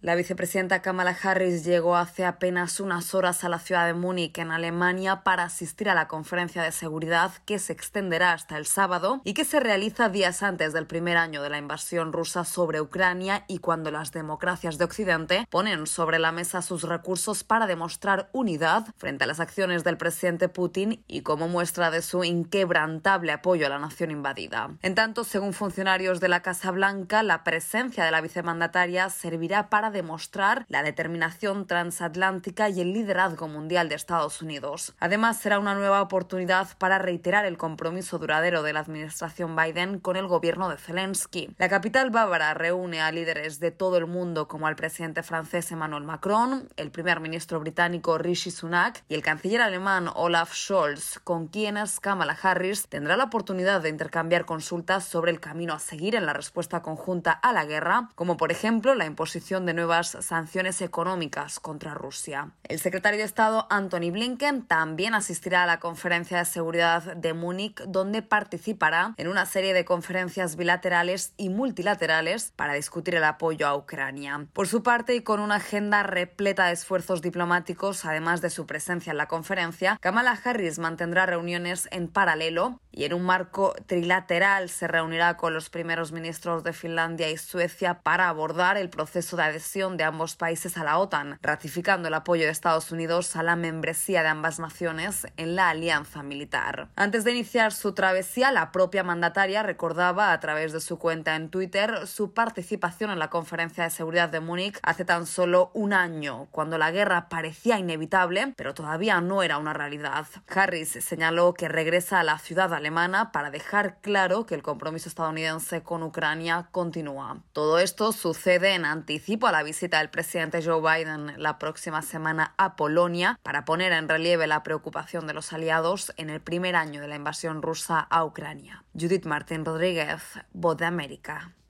La vicepresidenta Kamala Harris llegó hace apenas unas horas a la ciudad de Múnich, en Alemania, para asistir a la conferencia de seguridad que se extenderá hasta el sábado y que se realiza días antes del primer año de la invasión rusa sobre Ucrania y cuando las democracias de Occidente ponen sobre la mesa sus recursos para demostrar unidad frente a las acciones del presidente Putin y como muestra de su inquebrantable apoyo a la nación invadida. En tanto, según funcionarios de la Casa Blanca, la presencia de la vicemandataria servirá para demostrar la determinación transatlántica y el liderazgo mundial de Estados Unidos. Además, será una nueva oportunidad para reiterar el compromiso duradero de la administración Biden con el gobierno de Zelensky. La capital bávara reúne a líderes de todo el mundo como al presidente francés Emmanuel Macron, el primer ministro británico Rishi Sunak y el canciller alemán Olaf Scholz, con quienes Kamala Harris tendrá la oportunidad de intercambiar consultas sobre el camino a seguir en la respuesta conjunta a la guerra, como por ejemplo la imposición de nuevas sanciones económicas contra Rusia. El secretario de Estado Antony Blinken también asistirá a la conferencia de seguridad de Múnich, donde participará en una serie de conferencias bilaterales y multilaterales para discutir el apoyo a Ucrania. Por su parte, y con una agenda repleta de esfuerzos diplomáticos, además de su presencia en la conferencia, Kamala Harris mantendrá reuniones en paralelo y en un marco trilateral se reunirá con los primeros ministros de Finlandia y Suecia para abordar el proceso de adhesión de ambos países a la OTAN, ratificando el apoyo de Estados Unidos a la membresía de ambas naciones en la alianza militar. Antes de iniciar su travesía, la propia mandataria recordaba a través de su cuenta en Twitter su participación en la conferencia de seguridad de Múnich hace tan solo un año, cuando la guerra parecía inevitable, pero todavía no era una realidad. Harris señaló que regresa a la ciudad alemana para dejar claro que el compromiso estadounidense con Ucrania continúa. Todo esto sucede en anticipo a la visita del presidente Joe Biden la próxima semana a Polonia para poner en relieve la preocupación de los aliados en el primer año de la invasión rusa a Ucrania. Judith Martín Rodríguez, Voz de América.